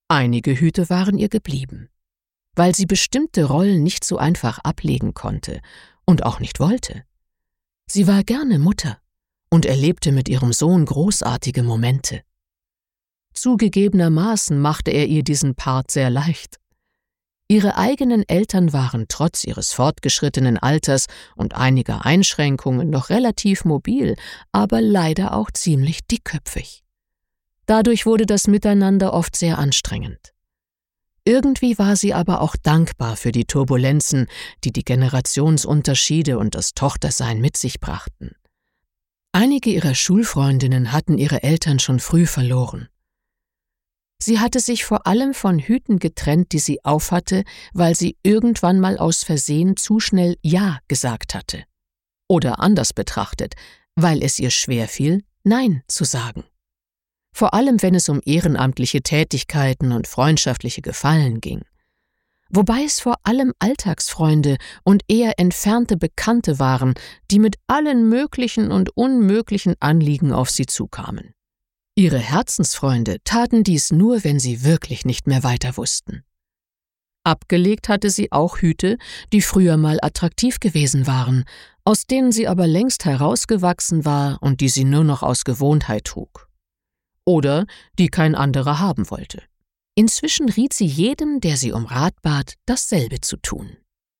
Einige Hüte waren ihr geblieben, weil sie bestimmte Rollen nicht so einfach ablegen konnte und auch nicht wollte. Sie war gerne Mutter und erlebte mit ihrem Sohn großartige Momente. Zugegebenermaßen machte er ihr diesen Part sehr leicht. Ihre eigenen Eltern waren trotz ihres fortgeschrittenen Alters und einiger Einschränkungen noch relativ mobil, aber leider auch ziemlich dickköpfig. Dadurch wurde das Miteinander oft sehr anstrengend. Irgendwie war sie aber auch dankbar für die Turbulenzen, die die Generationsunterschiede und das Tochtersein mit sich brachten. Einige ihrer Schulfreundinnen hatten ihre Eltern schon früh verloren. Sie hatte sich vor allem von Hüten getrennt, die sie aufhatte, weil sie irgendwann mal aus Versehen zu schnell Ja gesagt hatte. Oder anders betrachtet, weil es ihr schwerfiel, Nein zu sagen. Vor allem, wenn es um ehrenamtliche Tätigkeiten und freundschaftliche Gefallen ging. Wobei es vor allem Alltagsfreunde und eher entfernte Bekannte waren, die mit allen möglichen und unmöglichen Anliegen auf sie zukamen. Ihre Herzensfreunde taten dies nur, wenn sie wirklich nicht mehr weiter wussten. Abgelegt hatte sie auch Hüte, die früher mal attraktiv gewesen waren, aus denen sie aber längst herausgewachsen war und die sie nur noch aus Gewohnheit trug. Oder die kein anderer haben wollte. Inzwischen riet sie jedem, der sie um Rat bat, dasselbe zu tun.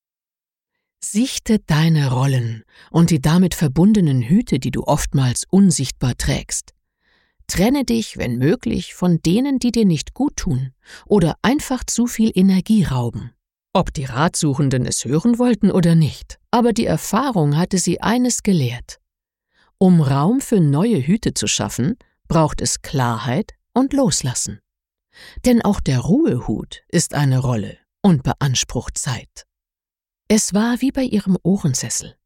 Sichte deine Rollen und die damit verbundenen Hüte, die du oftmals unsichtbar trägst. Trenne dich, wenn möglich, von denen, die dir nicht gut tun oder einfach zu viel Energie rauben. Ob die Ratsuchenden es hören wollten oder nicht, aber die Erfahrung hatte sie eines gelehrt. Um Raum für neue Hüte zu schaffen, braucht es Klarheit und Loslassen. Denn auch der Ruhehut ist eine Rolle und beansprucht Zeit. Es war wie bei ihrem Ohrensessel.